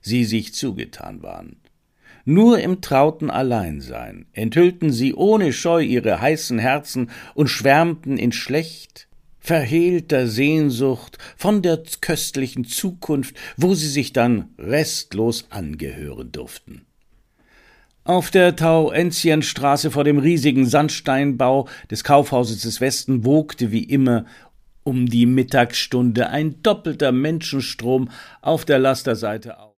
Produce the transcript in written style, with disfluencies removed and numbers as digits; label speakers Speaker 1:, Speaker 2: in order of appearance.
Speaker 1: sie sich zugetan waren. Nur im trauten Alleinsein enthüllten sie ohne Scheu ihre heißen Herzen und schwärmten in schlecht verhehlter Sehnsucht von der köstlichen Zukunft, wo sie sich dann restlos angehören durften. Auf der Tauentzienstraße vor dem riesigen Sandsteinbau des Kaufhauses des Westen wogte wie immer um die Mittagsstunde ein doppelter Menschenstrom auf der Lasterseite auf.